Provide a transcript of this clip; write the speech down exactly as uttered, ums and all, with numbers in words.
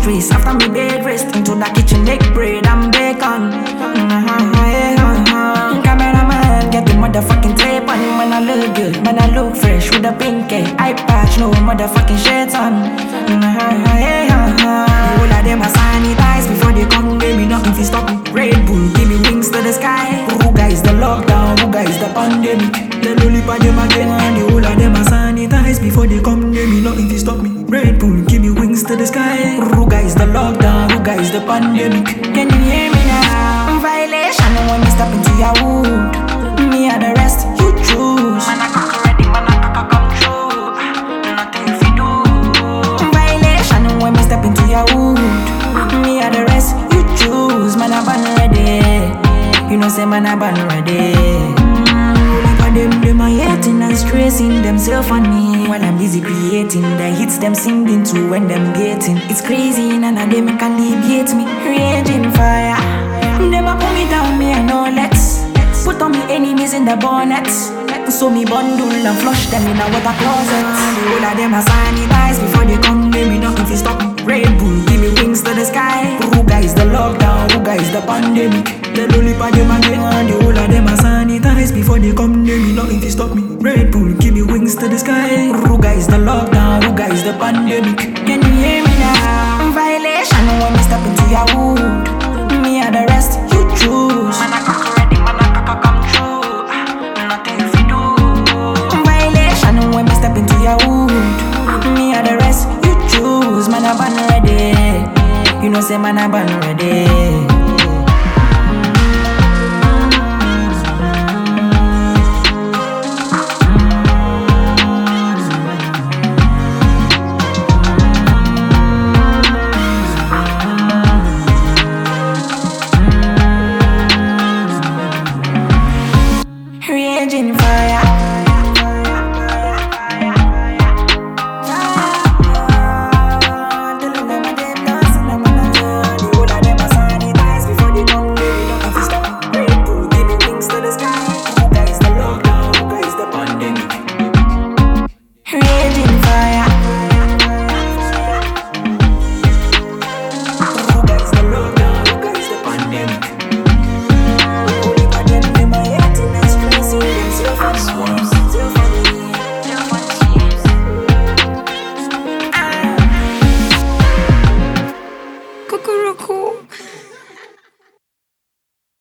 stress after me bed rest. Into the kitchen make bread and bacon. Mm-hmm. Cameraman get the motherfucking tape on. Man I look good, man I look fresh with a pink eye patch, no motherfucking shades on. Mm-hmm. All of them are sanitized before they come. Give me nothing to stop me. Red Bull give me wings to the sky. Ruga is the lockdown, Ruga is the pandemic. Then only for them again, and the whole of them are sanitized before they come. Give me nothing to stop me. Red Bull give me wings to the sky. Ruga is the lockdown, Ruga is the pandemic. Can you hear me now? Violation when me step into your wood. Me and the rest, you choose. Man I cock ready, man I cock come true. Nothing if you do. Violation when me step into your wood. Me and the rest, you choose. Man I ban ready. You know say man I ban ready. Them, them are hating and stressing themselves on me while I'm busy creating the hits them singing to when them getting. It's crazy, none of them can alleviate me. Raging fire, them a put me down, me and no let's put on me enemies in the bonnet. So me bundle and flush them in a water closet. The whole of them are sanitized before they come. Give me nothing to stop me. Red Bull give me wings to the sky. Ruga is the lockdown, Ruga is the pandemic. Then only for them again, and the whole of them are sanitized before they come. Give me nothing to stop me. Red Bull give me wings to the sky. Ruga is the lockdown, Ruga is the pandemic. Can you hear me now? Violation when me step into your wood. Me and the rest, you choose. Man I cock ready, man I cock come true. Nothing if you do. Violation when me step into your wood. Me and the rest, you choose. Man I ban ready. You know say man I ban ready. Raging fire. Cuckoo.